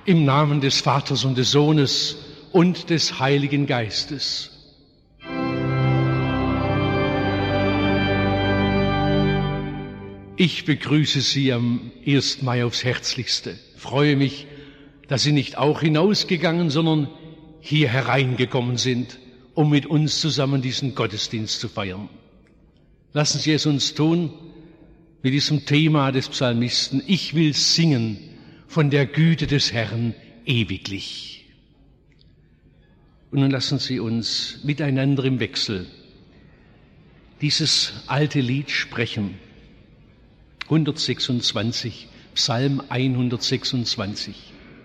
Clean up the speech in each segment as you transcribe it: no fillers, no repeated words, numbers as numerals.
Im Namen des Vaters und des Sohnes und des Heiligen Geistes. Ich begrüße Sie am 1. Mai aufs Herzlichste. Freue mich, dass Sie nicht auch hinausgegangen, sondern hier hereingekommen sind, um mit uns zusammen diesen Gottesdienst zu feiern. Lassen Sie es uns tun mit diesem Thema des Psalmisten: Ich will singen von der Güte des Herrn ewiglich. Und nun lassen Sie uns miteinander im Wechsel dieses alte Lied sprechen. 126, Psalm 126.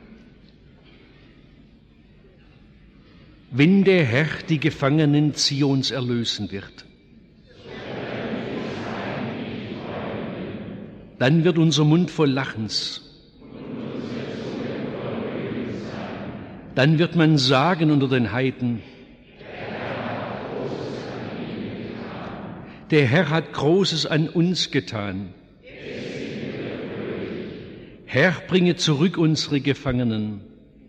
Wenn der Herr die Gefangenen Zions erlösen wird, dann wird unser Mund voll Lachens. Dann wird man sagen unter den Heiden: Der Herr hat Großes an uns getan. Herr, bringe zurück unsere Gefangenen,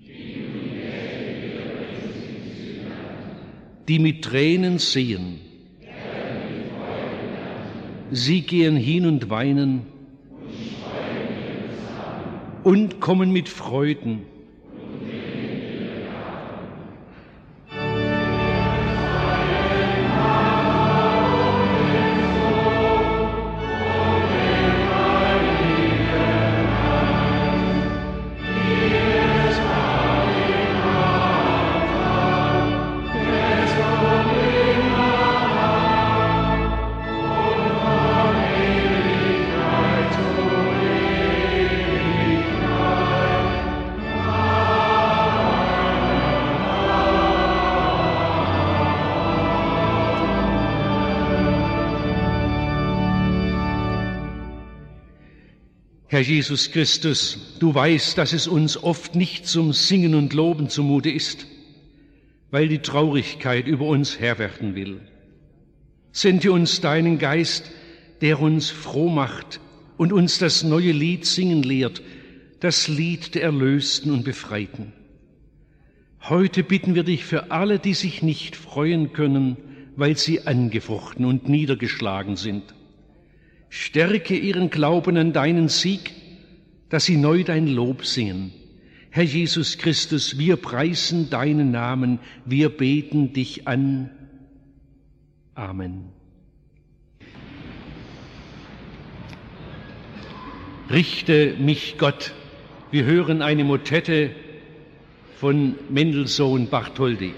die mit Tränen sehen. Sie gehen hin und weinen und kommen mit Freuden. Herr Jesus Christus, du weißt, dass es uns oft nicht zum Singen und Loben zumute ist, weil die Traurigkeit über uns Herr werden will. Sende uns deinen Geist, der uns froh macht und uns das neue Lied singen lehrt, das Lied der Erlösten und Befreiten. Heute bitten wir dich für alle, die sich nicht freuen können, weil sie angefochten und niedergeschlagen sind. Stärke ihren Glauben an deinen Sieg, dass sie neu dein Lob singen. Herr Jesus Christus, wir preisen deinen Namen, wir beten dich an. Amen. Richte mich Gott. Wir hören eine Motette von Mendelssohn Bartholdy.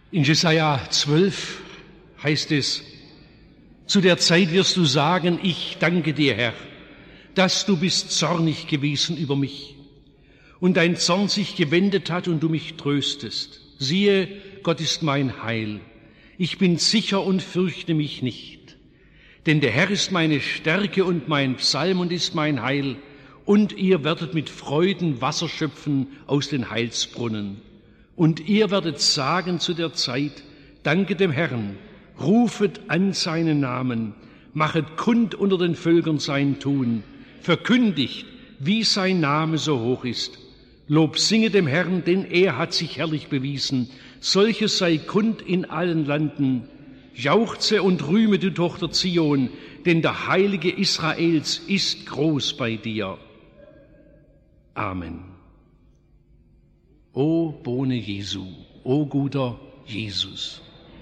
In Jesaja 12 heißt es, zu der Zeit wirst du sagen, ich danke dir, Herr, dass du bist zornig gewesen über mich und dein Zorn sich gewendet hat und du mich tröstest. Siehe, Gott ist mein Heil. Ich bin sicher und fürchte mich nicht. Denn der Herr ist meine Stärke und mein Psalm und ist mein Heil. Und ihr werdet mit Freuden Wasser schöpfen aus den Heilsbrunnen. Und ihr werdet sagen zu der Zeit, danke dem Herrn, rufet an seinen Namen, machet kund unter den Völkern sein Tun, verkündigt, wie sein Name so hoch ist. Lob singe dem Herrn, denn er hat sich herrlich bewiesen. Solches sei kund in allen Landen. Jauchze und rühme, du Tochter Zion, denn der Heilige Israels ist groß bei dir. Amen. O Bohne Jesu, o guter Jesus.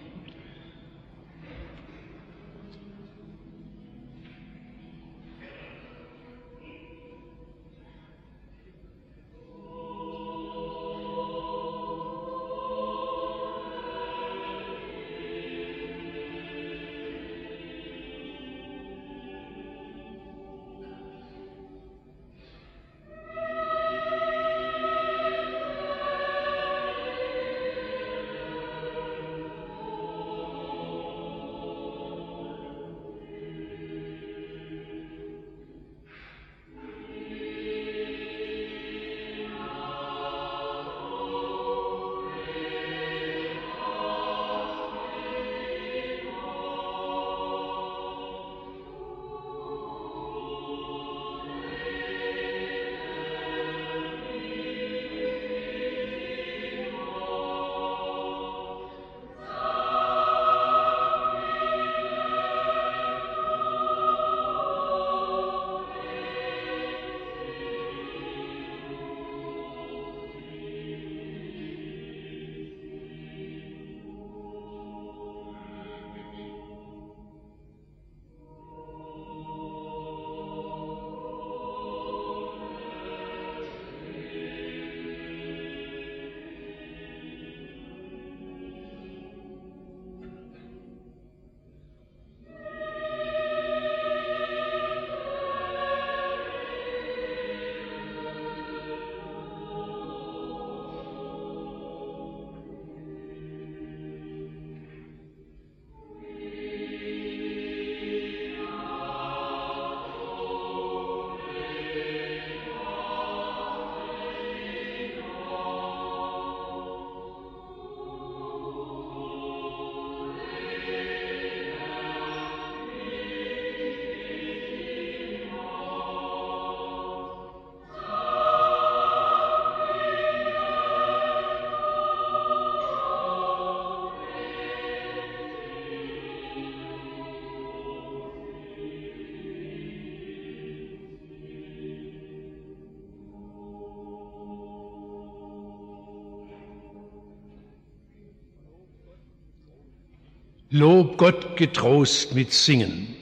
Lob Gott getrost mit Singen.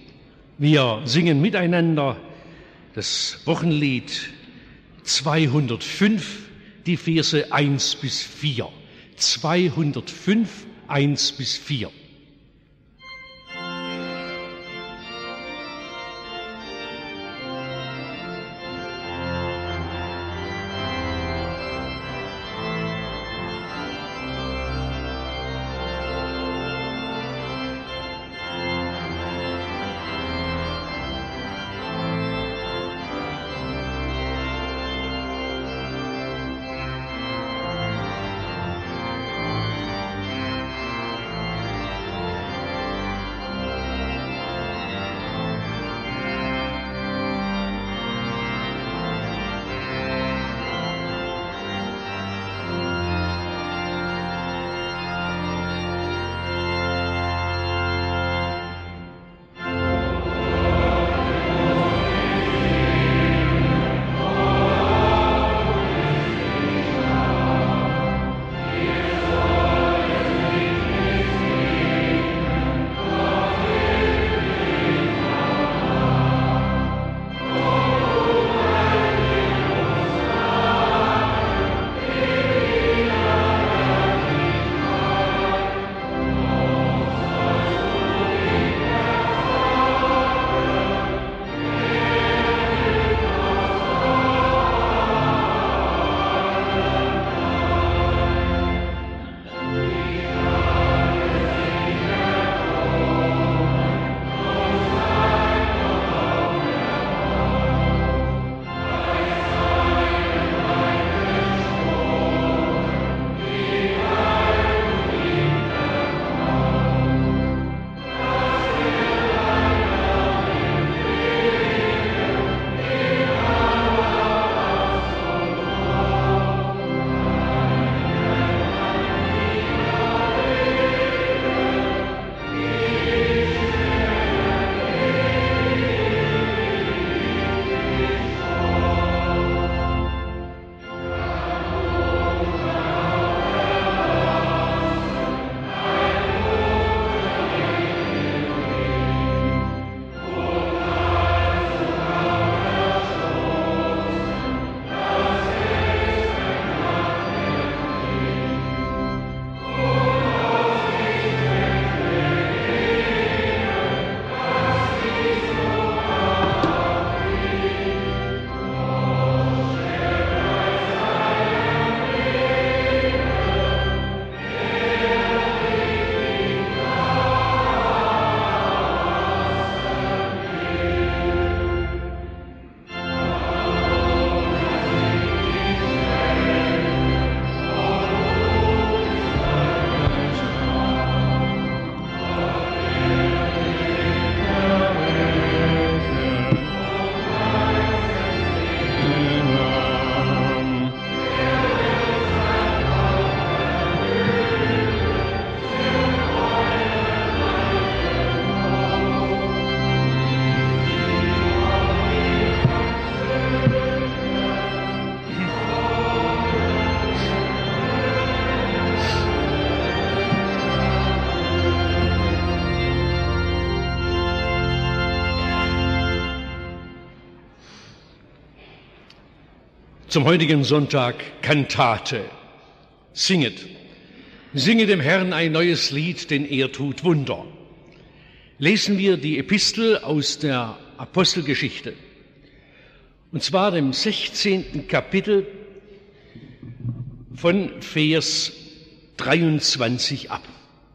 Wir singen miteinander das Wochenlied 205, die Verse 1 bis 4. 205, 1 bis 4. Zum heutigen Sonntag Kantate. Singet. Singe dem Herrn ein neues Lied, denn er tut Wunder. Lesen wir die Epistel aus der Apostelgeschichte. Und zwar dem 16. Kapitel von Vers 23 ab.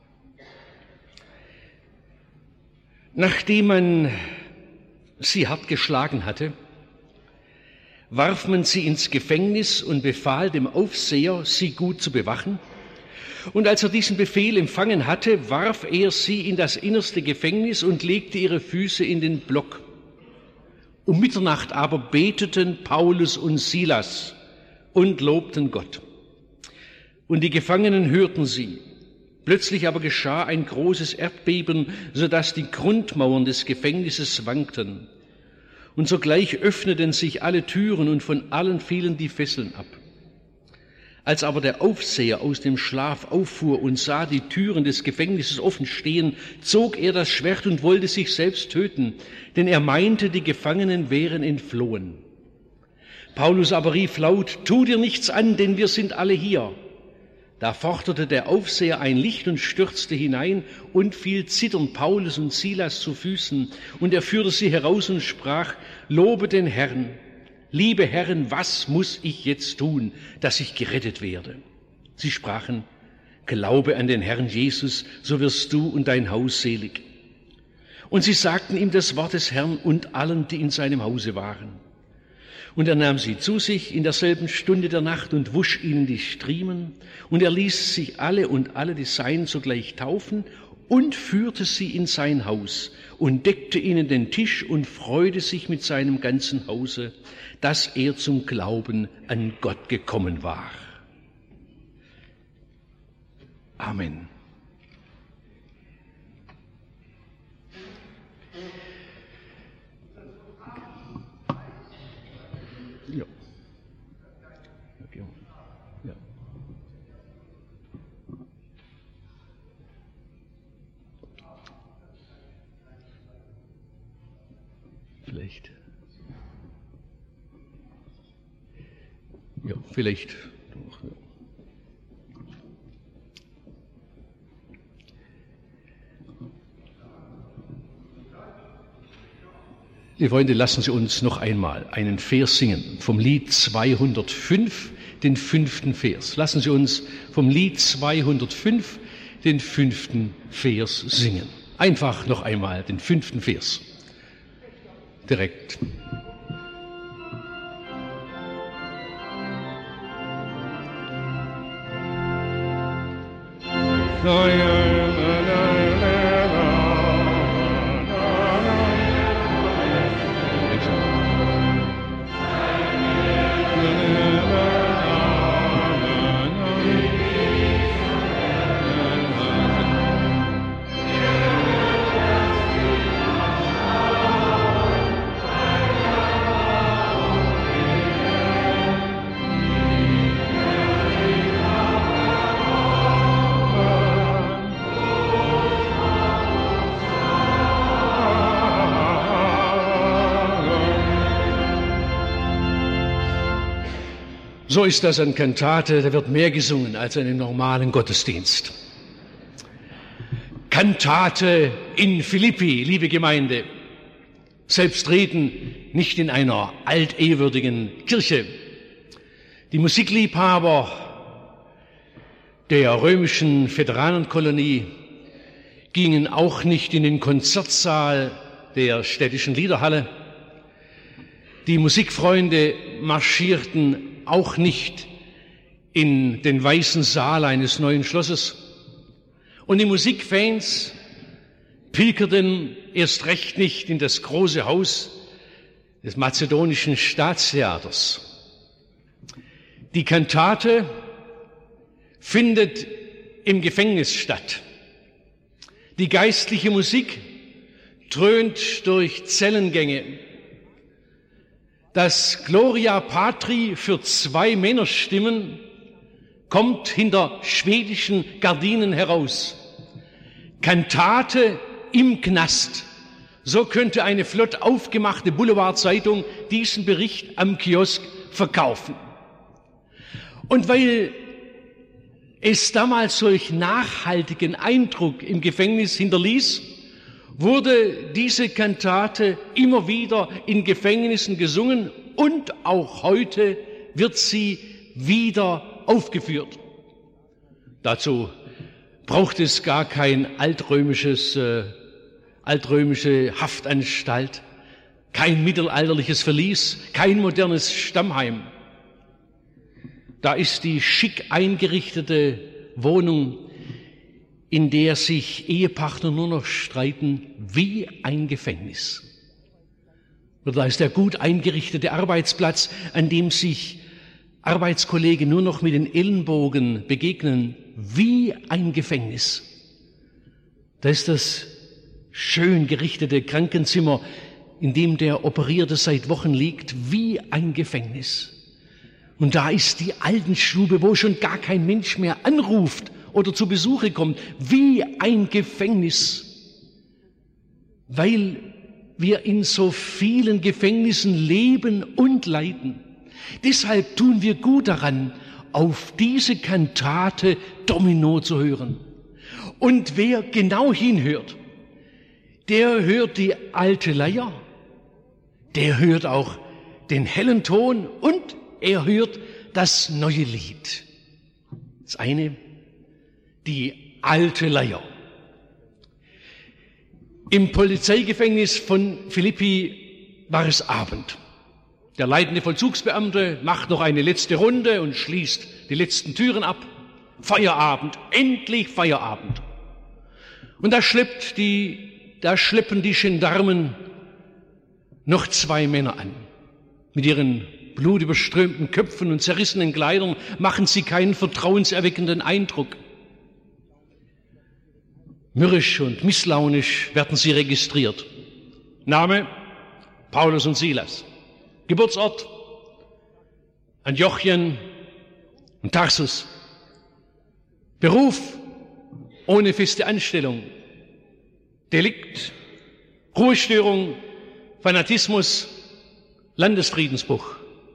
Nachdem man sie hart geschlagen hatte, warf man sie ins Gefängnis und befahl dem Aufseher, sie gut zu bewachen. Und als er diesen Befehl empfangen hatte, warf er sie in das innerste Gefängnis und legte ihre Füße in den Block. Um Mitternacht aber beteten Paulus und Silas und lobten Gott. Und die Gefangenen hörten sie. Plötzlich aber geschah ein großes Erdbeben, sodass die Grundmauern des Gefängnisses wankten. Und sogleich öffneten sich alle Türen und von allen fielen die Fesseln ab. Als aber der Aufseher aus dem Schlaf auffuhr und sah die Türen des Gefängnisses offen stehen, zog er das Schwert und wollte sich selbst töten, denn er meinte, die Gefangenen wären entflohen. Paulus aber rief laut: Tu dir nichts an, denn wir sind alle hier. Da forderte der Aufseher ein Licht und stürzte hinein und fiel zitternd Paulus und Silas zu Füßen. Und er führte sie heraus und sprach: Lobe den Herrn. Liebe Herren, was muss ich jetzt tun, dass ich gerettet werde? Sie sprachen: Glaube an den Herrn Jesus, so wirst du und dein Haus selig. Und sie sagten ihm das Wort des Herrn und allen, die in seinem Hause waren. Und er nahm sie zu sich in derselben Stunde der Nacht und wusch ihnen die Striemen. Und er ließ sich alle und alle die Seinen sogleich taufen und führte sie in sein Haus und deckte ihnen den Tisch und freute sich mit seinem ganzen Hause, dass er zum Glauben an Gott gekommen war. Amen. Ja. Okay. Ja. Vielleicht. Ja, vielleicht. Ja. Liebe Freunde, lassen Sie uns noch einmal einen Vers singen vom Lied 205, den 5. Vers. Lassen Sie uns vom Lied 205 den 5. Vers singen. Einfach noch einmal den 5. Vers. Direkt. So ist das an Kantate, da wird mehr gesungen als in einem normalen Gottesdienst. Kantate in Philippi, liebe Gemeinde. Selbstredend nicht in einer altehrwürdigen Kirche. Die Musikliebhaber der römischen Veteranenkolonie gingen auch nicht in den Konzertsaal der städtischen Liederhalle. Die Musikfreunde marschierten auch nicht in den weißen Saal eines neuen Schlosses. Und die Musikfans pilgerten erst recht nicht in das große Haus des mazedonischen Staatstheaters. Die Kantate findet im Gefängnis statt. Die geistliche Musik dröhnt durch Zellengänge. Das Gloria Patri für 2 Männerstimmen kommt hinter schwedischen Gardinen heraus. Kantate im Knast. So könnte eine flott aufgemachte Boulevardzeitung diesen Bericht am Kiosk verkaufen. Und weil es damals solch nachhaltigen Eindruck im Gefängnis hinterließ, wurde diese Kantate immer wieder in Gefängnissen gesungen und auch heute wird sie wieder aufgeführt. Dazu braucht es gar kein altrömische Haftanstalt, kein mittelalterliches Verlies, kein modernes Stammheim. Da ist die schick eingerichtete Wohnung, in der sich Ehepartner nur noch streiten, wie ein Gefängnis. Oder da ist der gut eingerichtete Arbeitsplatz, an dem sich Arbeitskollegen nur noch mit den Ellenbogen begegnen, wie ein Gefängnis. Da ist das schön gerichtete Krankenzimmer, in dem der Operierte seit Wochen liegt, wie ein Gefängnis. Und da ist die Altenstube, wo schon gar kein Mensch mehr anruft oder zu Besuche kommt, wie ein Gefängnis. Weil wir in so vielen Gefängnissen leben und leiden. Deshalb tun wir gut daran, auf diese Kantate Domino zu hören. Und wer genau hinhört, der hört die alte Leier, der hört auch den hellen Ton und er hört das neue Lied. Das eine, die alte Leier. Im Polizeigefängnis von Philippi war es Abend. Der leitende Vollzugsbeamte macht noch eine letzte Runde und schließt die letzten Türen ab. Feierabend, endlich Feierabend. Und da schleppen die Gendarmen noch 2 Männer an. Mit ihren blutüberströmten Köpfen und zerrissenen Kleidern machen sie keinen vertrauenserweckenden Eindruck. Mürrisch und misslaunisch werden sie registriert. Name: Paulus und Silas. Geburtsort: Antiochien und Tarsus. Beruf: ohne feste Anstellung. Delikt: Ruhestörung, Fanatismus, Landesfriedensbruch.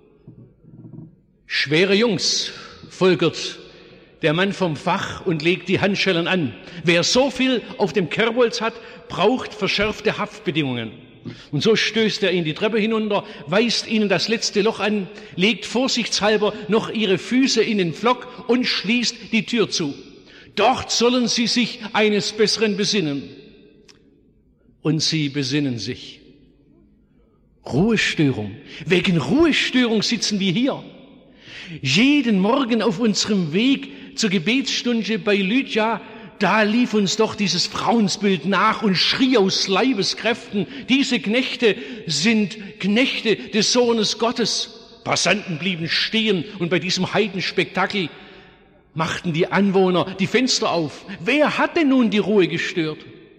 Schwere Jungs, folgert der Mann vom Fach und legt die Handschellen an. Wer so viel auf dem Kerbholz hat, braucht verschärfte Haftbedingungen. Und so stößt er ihn die Treppe hinunter, weist ihnen das letzte Loch an, legt vorsichtshalber noch ihre Füße in den Pflock und schließt die Tür zu. Dort sollen sie sich eines Besseren besinnen. Und sie besinnen sich. Ruhestörung. Wegen Ruhestörung sitzen wir hier. Jeden Morgen auf unserem Weg zur Gebetsstunde bei Lydia, da lief uns doch dieses Frauensbild nach und schrie aus Leibeskräften, diese Knechte sind Knechte des Sohnes Gottes. Passanten blieben stehen und bei diesem Heidenspektakel machten die Anwohner die Fenster auf. Wer hat denn nun die Ruhe gestört?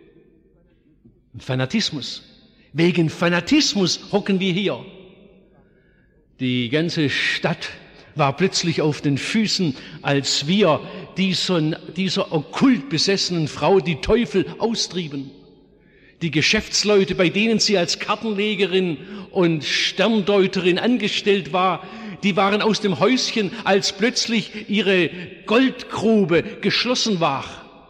Fanatismus. Wegen Fanatismus hocken wir hier. Die ganze Stadt war plötzlich auf den Füßen, als wir dieser okkult besessenen Frau die Teufel austrieben. Die Geschäftsleute, bei denen sie als Kartenlegerin und Sterndeuterin angestellt war, die waren aus dem Häuschen, als plötzlich ihre Goldgrube geschlossen war.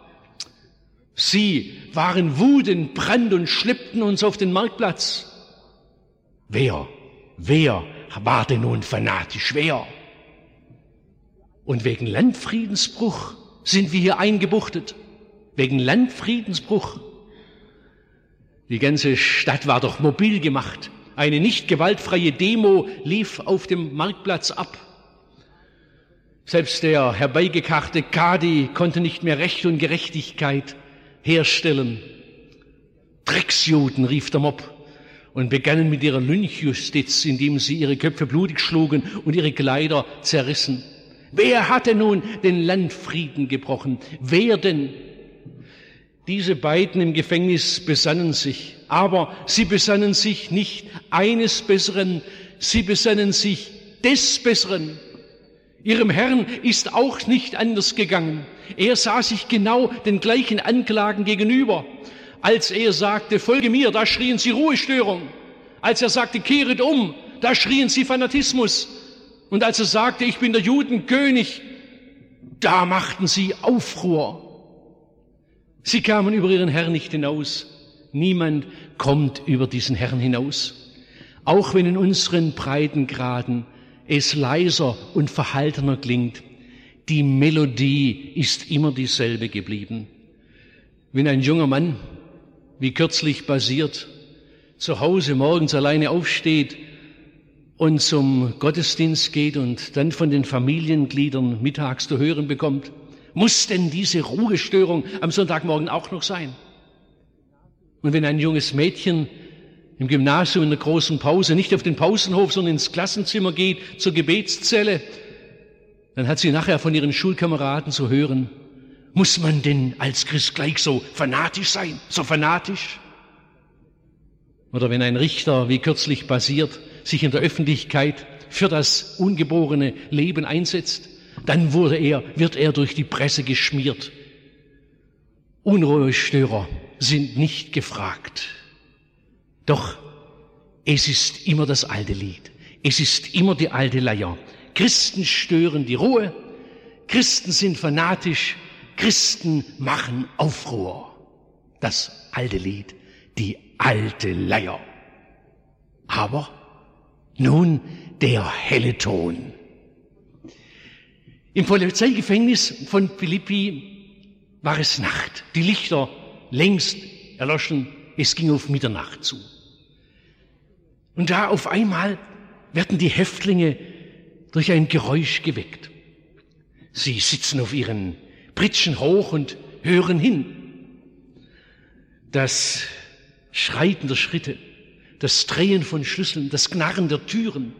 Sie waren wutentbrannt und schleppten uns auf den Marktplatz. Wer war denn nun fanatisch? Wer? Und wegen Landfriedensbruch sind wir hier eingebuchtet. Wegen Landfriedensbruch. Die ganze Stadt war doch mobil gemacht. Eine nicht gewaltfreie Demo lief auf dem Marktplatz ab. Selbst der herbeigekarrte Kadi konnte nicht mehr Recht und Gerechtigkeit herstellen. Drecksjuden, rief der Mob und begannen mit ihrer Lynchjustiz, indem sie ihre Köpfe blutig schlugen und ihre Kleider zerrissen. Wer hatte nun den Landfrieden gebrochen? Wer denn? Diese beiden im Gefängnis besannen sich, aber sie besannen sich nicht eines Besseren, sie besannen sich des Besseren. Ihrem Herrn ist auch nicht anders gegangen. Er sah sich genau den gleichen Anklagen gegenüber. Als er sagte, folge mir, da schrien sie Ruhestörung. Als er sagte, kehret um, da schrien sie Fanatismus. Und als er sagte, ich bin der Judenkönig, da machten sie Aufruhr. Sie kamen über ihren Herrn nicht hinaus. Niemand kommt über diesen Herrn hinaus. Auch wenn in unseren Breitengraden es leiser und verhaltener klingt, die Melodie ist immer dieselbe geblieben. Wenn ein junger Mann, wie kürzlich passiert, zu Hause morgens alleine aufsteht und zum Gottesdienst geht und dann von den Familiengliedern mittags zu hören bekommt, muss denn diese Ruhestörung am Sonntagmorgen auch noch sein? Und wenn ein junges Mädchen im Gymnasium in der großen Pause nicht auf den Pausenhof, sondern ins Klassenzimmer geht, zur Gebetszelle, dann hat sie nachher von ihren Schulkameraden zu hören, muss man denn als Christ gleich so fanatisch sein, so fanatisch? Oder wenn ein Richter, wie kürzlich passiert, sich in der Öffentlichkeit für das ungeborene Leben einsetzt, dann wird er durch die Presse geschmiert. Unruhestörer sind nicht gefragt. Doch es ist immer das alte Lied. Es ist immer die alte Leier. Christen stören die Ruhe. Christen sind fanatisch. Christen machen Aufruhr. Das alte Lied, die alte Leier. Aber nun der helle Ton. Im Polizeigefängnis von Philippi war es Nacht. Die Lichter längst erloschen. Es ging auf Mitternacht zu. Und da auf einmal werden die Häftlinge durch ein Geräusch geweckt. Sie sitzen auf ihren Pritschen hoch und hören hin. Das Schreiten der Schritte, das Drehen von Schlüsseln, das Knarren der Türen,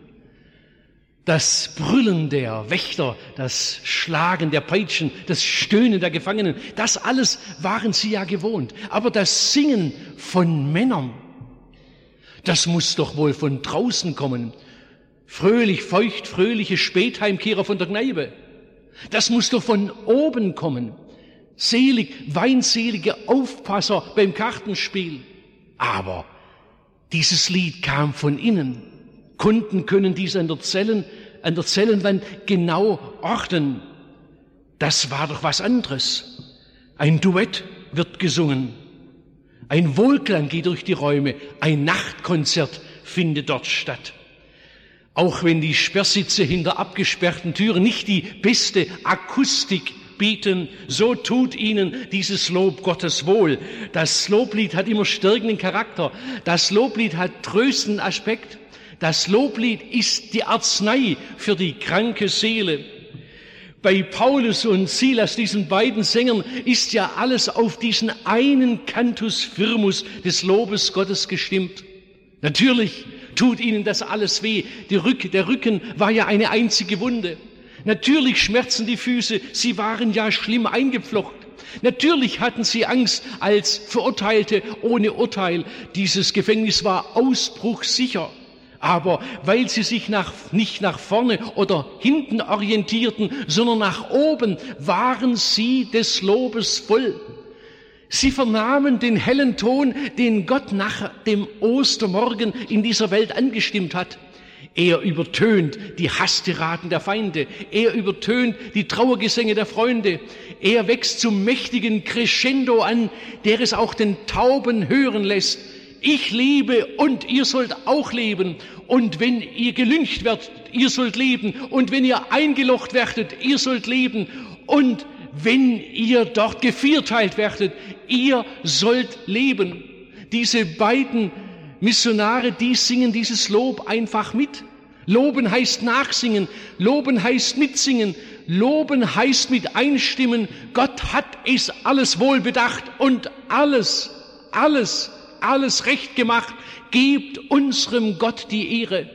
das Brüllen der Wächter, das Schlagen der Peitschen, das Stöhnen der Gefangenen, das alles waren sie ja gewohnt. Aber das Singen von Männern, das muss doch wohl von draußen kommen. Fröhlich, feucht, fröhliche Spätheimkehrer von der Kneipe. Das muss doch von oben kommen. Selig, weinselige Aufpasser beim Kartenspiel. Aber dieses Lied kam von innen. Kunden können dies an der Zellenwand genau orten. Das war doch was anderes. Ein Duett wird gesungen. Ein Wohlklang geht durch die Räume. Ein Nachtkonzert findet dort statt. Auch wenn die Sperrsitze hinter abgesperrten Türen nicht die beste Akustik bieten, so tut ihnen dieses Lob Gottes wohl. Das Loblied hat immer stärkenden Charakter. Das Loblied hat tröstenden Aspekt. Das Loblied ist die Arznei für die kranke Seele. Bei Paulus und Silas, diesen beiden Sängern, ist ja alles auf diesen einen Cantus firmus des Lobes Gottes gestimmt. Natürlich tut ihnen das alles weh. Der Rücken war ja eine einzige Wunde. Natürlich schmerzen die Füße, sie waren ja schlimm eingepflocht. Natürlich hatten sie Angst als Verurteilte ohne Urteil. Dieses Gefängnis war ausbruchssicher. Aber weil sie sich nicht nach vorne oder hinten orientierten, sondern nach oben, waren sie des Lobes voll. Sie vernahmen den hellen Ton, den Gott nach dem Ostermorgen in dieser Welt angestimmt hat. Er übertönt die Hasstiraden der Feinde. Er übertönt die Trauergesänge der Freunde. Er wächst zum mächtigen Crescendo an, der es auch den Tauben hören lässt. Ich lebe und ihr sollt auch leben. Und wenn ihr gelyncht werdet, ihr sollt leben. Und wenn ihr eingelocht werdet, ihr sollt leben. Und wenn ihr dort gevierteilt werdet, ihr sollt leben. Diese beiden Missionare, die singen dieses Lob einfach mit. Loben heißt nachsingen. Loben heißt mitsingen. Loben heißt mit einstimmen. Gott hat es alles wohl bedacht und alles recht gemacht. Gebt unserem Gott die Ehre.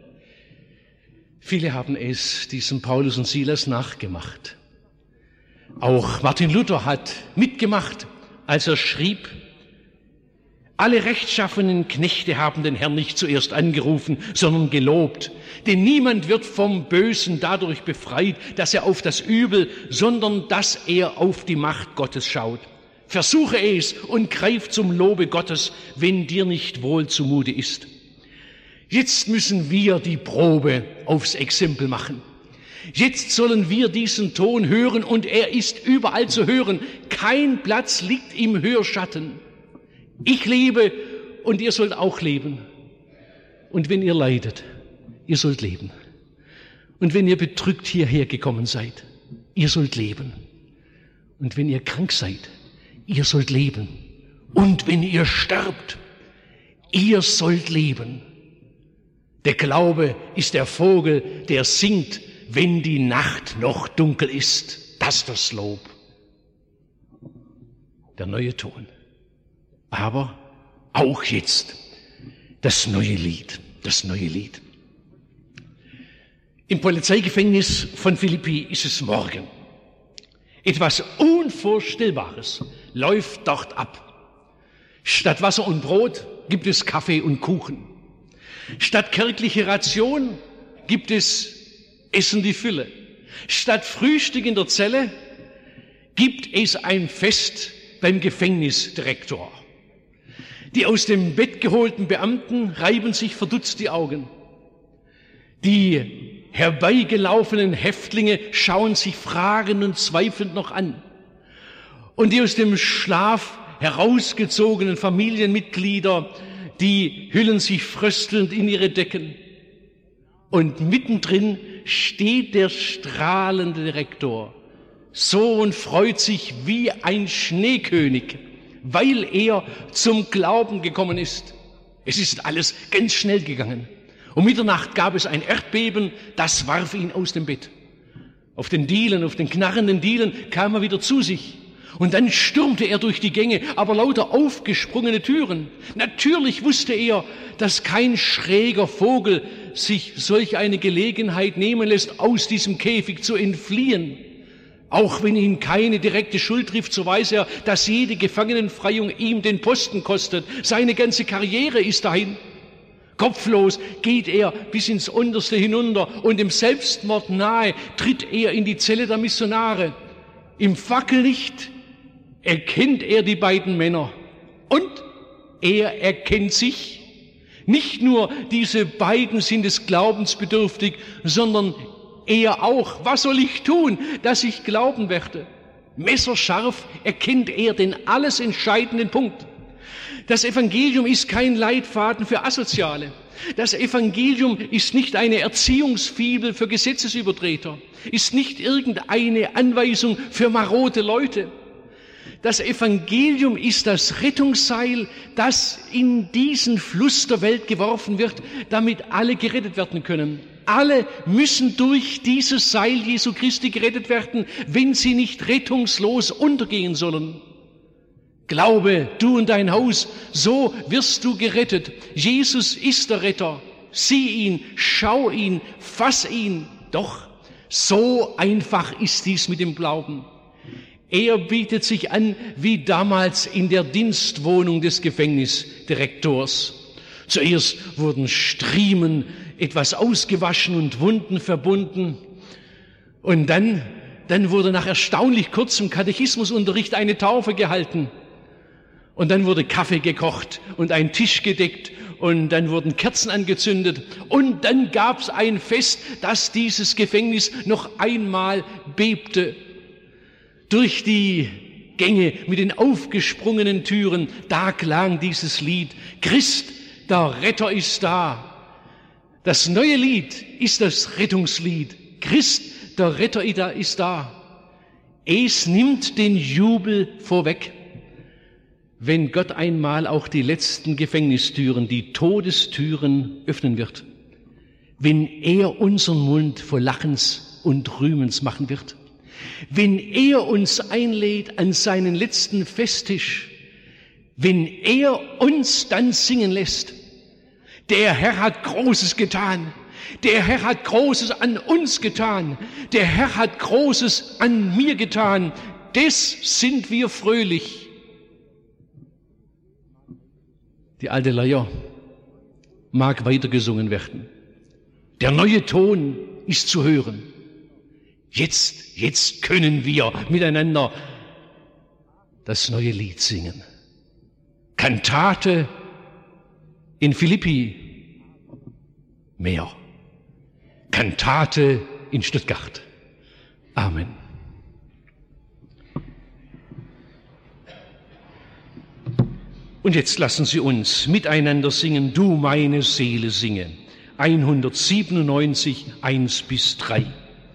Viele haben es diesem Paulus und Silas nachgemacht. Auch Martin Luther hat mitgemacht, als er schrieb, alle rechtschaffenen Knechte haben den Herrn nicht zuerst angerufen, sondern gelobt. Denn niemand wird vom Bösen dadurch befreit, dass er auf das Übel, sondern dass er auf die Macht Gottes schaut. Versuche es und greif zum Lobe Gottes, wenn dir nicht wohl zumute ist. Jetzt müssen wir die Probe aufs Exempel machen. Jetzt sollen wir diesen Ton hören und er ist überall zu hören. Kein Platz liegt im Hörschatten. Ich lebe und ihr sollt auch leben. Und wenn ihr leidet, ihr sollt leben. Und wenn ihr bedrückt hierher gekommen seid, ihr sollt leben. Und wenn ihr krank seid, ihr sollt leben. Und wenn ihr sterbt, ihr sollt leben. Der Glaube ist der Vogel, der singt, wenn die Nacht noch dunkel ist. Das ist das Lob. Der neue Ton. Aber auch jetzt das neue Lied. Das neue Lied. Im Polizeigefängnis von Philippi ist es morgen. Etwas Unvorstellbares läuft dort ab. Statt Wasser und Brot gibt es Kaffee und Kuchen. Statt kirchliche Ration gibt es Essen die Fülle. Statt Frühstück in der Zelle gibt es ein Fest beim Gefängnisdirektor. Die aus dem Bett geholten Beamten reiben sich verdutzt die Augen. Die herbeigelaufenen Häftlinge schauen sich fragend und zweifelnd noch an. Und die aus dem Schlaf herausgezogenen Familienmitglieder, die hüllen sich fröstelnd in ihre Decken. Und mittendrin steht der strahlende Direktor. So und freut sich wie ein Schneekönig, weil er zum Glauben gekommen ist. Es ist alles ganz schnell gegangen. Um Mitternacht gab es ein Erdbeben, das warf ihn aus dem Bett. Auf den Dielen, auf den knarrenden Dielen kam er wieder zu sich. Und dann stürmte er durch die Gänge, aber lauter aufgesprungene Türen. Natürlich wusste er, dass kein schräger Vogel sich solch eine Gelegenheit nehmen lässt, aus diesem Käfig zu entfliehen. Auch wenn ihn keine direkte Schuld trifft, so weiß er, dass jede Gefangenenfreiung ihm den Posten kostet. Seine ganze Karriere ist dahin. Kopflos geht er bis ins Unterste hinunter und dem Selbstmord nahe tritt er in die Zelle der Missionare. Im Fackellicht erkennt er die beiden Männer und er erkennt sich. Nicht nur diese beiden sind des Glaubens bedürftig, sondern er auch. Was soll ich tun, dass ich glauben werde? Messerscharf erkennt er den alles entscheidenden Punkt. Das Evangelium ist kein Leitfaden für Asoziale. Das Evangelium ist nicht eine Erziehungsfibel für Gesetzesübertreter, ist nicht irgendeine Anweisung für marode Leute. Das Evangelium ist das Rettungsseil, das in diesen Fluss der Welt geworfen wird, damit alle gerettet werden können. Alle müssen durch dieses Seil Jesu Christi gerettet werden, wenn sie nicht rettungslos untergehen sollen. Glaube, du und dein Haus, so wirst du gerettet. Jesus ist der Retter. Sieh ihn, schau ihn, fass ihn. Doch, so einfach ist dies mit dem Glauben. Er bietet sich an wie damals in der Dienstwohnung des Gefängnisdirektors. Zuerst wurden Striemen etwas ausgewaschen und Wunden verbunden. Und dann wurde nach erstaunlich kurzem Katechismusunterricht eine Taufe gehalten. Und dann wurde Kaffee gekocht und ein Tisch gedeckt und dann wurden Kerzen angezündet. Und dann gab es ein Fest, dass dieses Gefängnis noch einmal bebte. Durch die Gänge mit den aufgesprungenen Türen, da klang dieses Lied. Christ, der Retter ist da. Das neue Lied ist das Rettungslied. Christ, der Retter ist da. Es nimmt den Jubel vorweg. Wenn Gott einmal auch die letzten Gefängnistüren, die Todestüren öffnen wird, wenn er unseren Mund voll Lachens und Rühmens machen wird, wenn er uns einlädt an seinen letzten Festtisch, wenn er uns dann singen lässt, der Herr hat Großes getan, der Herr hat Großes an uns getan, der Herr hat Großes an mir getan, des sind wir fröhlich. Die alte Leier mag weitergesungen werden. Der neue Ton ist zu hören. Jetzt können wir miteinander das neue Lied singen. Kantate in Philippi mehr. Kantate in Stuttgart. Amen. Und jetzt lassen Sie uns miteinander singen, Du meine Seele singe. 197, 1 bis 3.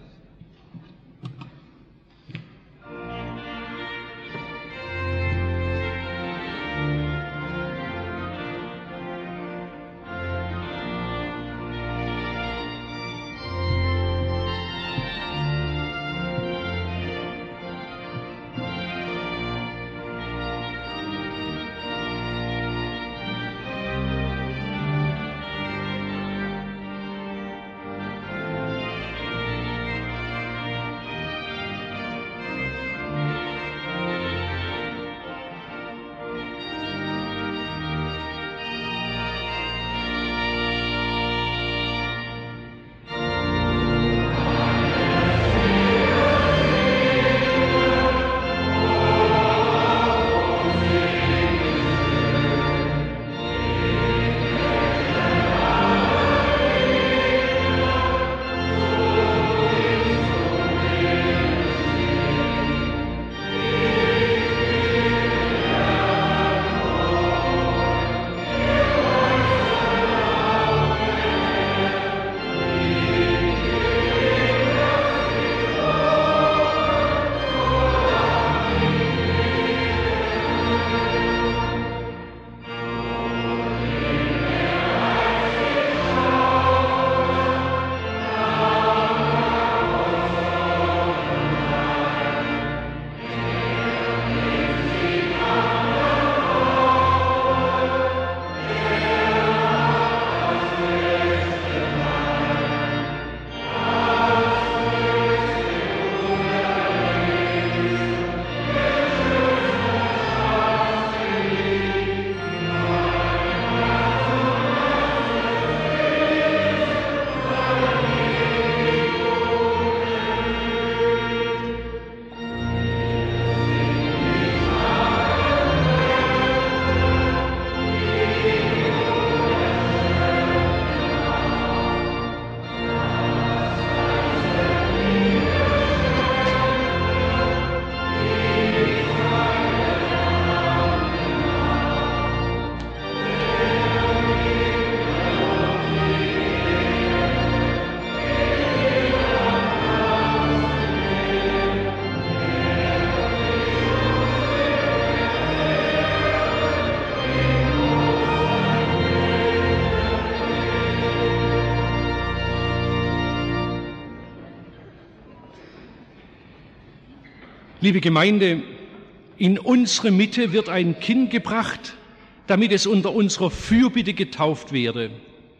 Liebe Gemeinde, in unsere Mitte wird ein Kind gebracht, damit es unter unserer Fürbitte getauft werde.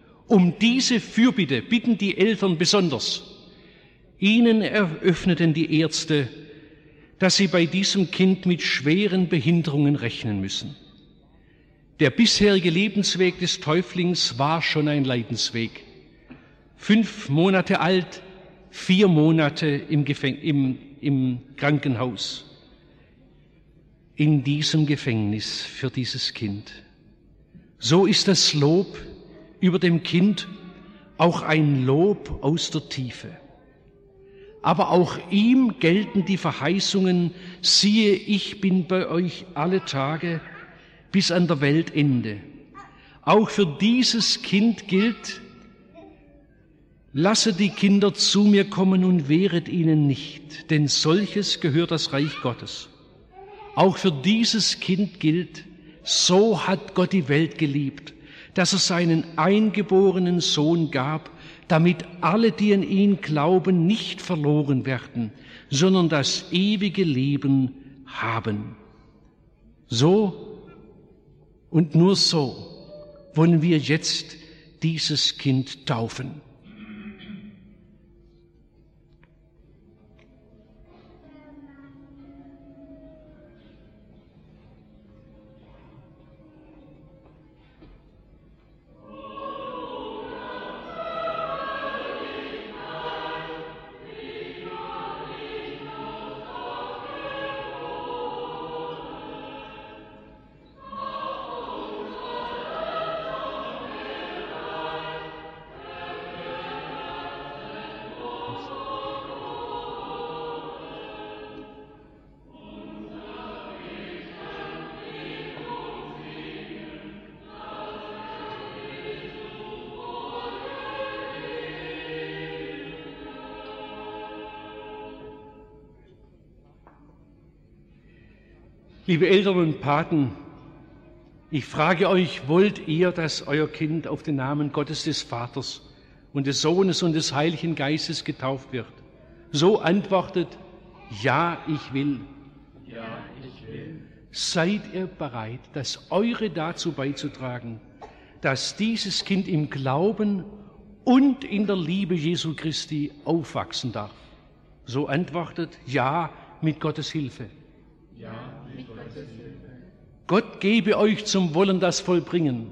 Um diese Fürbitte bitten die Eltern besonders. Ihnen eröffneten die Ärzte, dass sie bei diesem Kind mit schweren Behinderungen rechnen müssen. Der bisherige Lebensweg des Täuflings war schon ein Leidensweg. 5 Monate alt, 4 Monate im Krankenhaus. In diesem Gefängnis für dieses Kind. So ist das Lob über dem Kind auch ein Lob aus der Tiefe. Aber auch ihm gelten die Verheißungen, siehe, ich bin bei euch alle Tage bis an der Weltende. Auch für dieses Kind gilt, lasset die Kinder zu mir kommen und wehret ihnen nicht, denn solches gehört das Reich Gottes. Auch für dieses Kind gilt, so hat Gott die Welt geliebt, dass er seinen eingeborenen Sohn gab, damit alle, die an ihn glauben, nicht verloren werden, sondern das ewige Leben haben. So und nur so wollen wir jetzt dieses Kind taufen. Liebe Eltern und Paten, ich frage euch, wollt ihr, dass euer Kind auf den Namen Gottes des Vaters und des Sohnes und des Heiligen Geistes getauft wird? So antwortet, ja, ich will. Ja, ich will. Seid ihr bereit, das Eure dazu beizutragen, dass dieses Kind im Glauben und in der Liebe Jesu Christi aufwachsen darf? So antwortet, ja, mit Gottes Hilfe. Ja, mit Gottes Hilfe. Gott gebe euch zum Wollen das Vollbringen.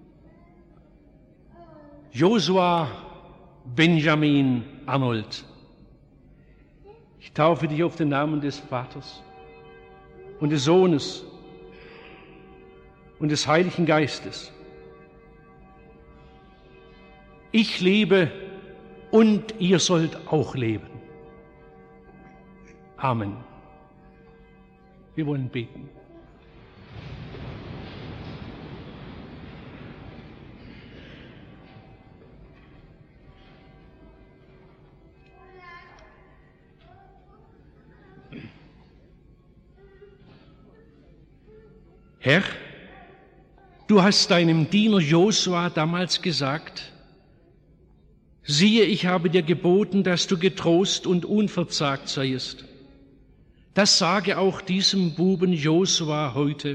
Josua Benjamin Arnold, ich taufe dich auf den Namen des Vaters und des Sohnes und des Heiligen Geistes. Ich lebe und ihr sollt auch leben. Amen. Wir wollen beten. Herr, du hast deinem Diener Josua damals gesagt, siehe, ich habe dir geboten, dass du getrost und unverzagt seiest. Das sage auch diesem Buben Josua heute.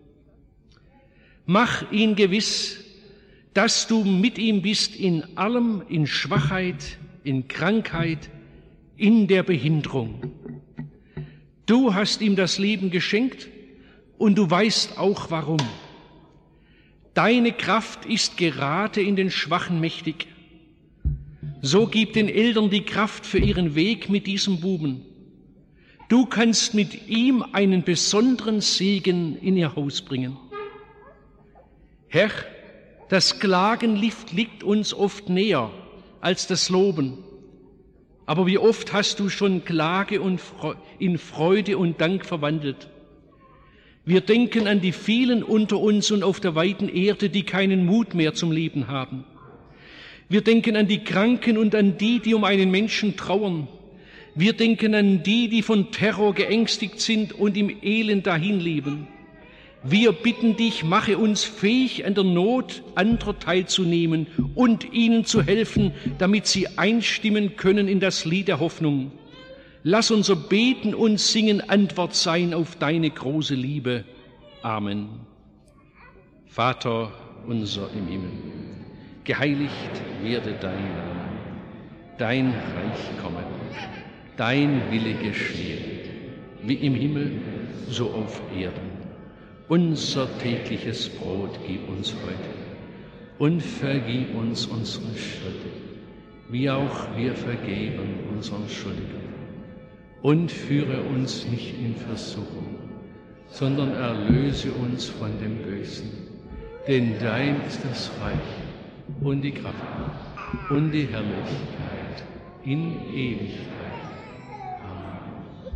Mach ihn gewiss, dass du mit ihm bist in allem, in Schwachheit, in Krankheit, in der Behinderung. Du hast ihm das Leben geschenkt und du weißt auch warum. Deine Kraft ist gerade in den Schwachen mächtig. So gib den Eltern die Kraft für ihren Weg mit diesem Buben. Du kannst mit ihm einen besonderen Segen in ihr Haus bringen. Herr, das Klagen liegt uns oft näher als das Loben. Aber wie oft hast du schon Klage in Freude und Dank verwandelt? Wir denken an die vielen unter uns und auf der weiten Erde, die keinen Mut mehr zum Leben haben. Wir denken an die Kranken und an die, die um einen Menschen trauern. Wir denken an die, die von Terror geängstigt sind und im Elend dahinleben. Wir bitten dich, mache uns fähig, an der Not anderer teilzunehmen und ihnen zu helfen, damit sie einstimmen können in das Lied der Hoffnung. Lass unser Beten und Singen Antwort sein auf deine große Liebe. Amen. Vater unser im Himmel, geheiligt werde dein Name, dein Reich komme, dein Wille geschehe, wie im Himmel, so auf Erden. Unser tägliches Brot gib uns heute und vergib uns unsere Schuld, wie auch wir vergeben unseren Schuldigen. Und führe uns nicht in Versuchung, sondern erlöse uns von dem Bösen. Denn dein ist das Reich und die Kraft und die Herrlichkeit in Ewigkeit. Amen.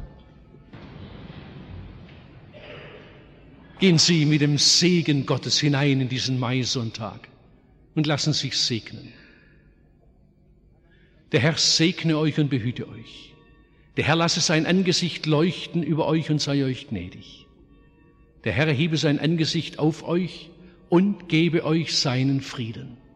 Gehen Sie mit dem Segen Gottes hinein in diesen Maisonntag und lassen sich segnen. Der Herr segne euch und behüte euch. Der Herr lasse sein Angesicht leuchten über euch und sei euch gnädig. Der Herr erhebe sein Angesicht auf euch und gebe euch seinen Frieden.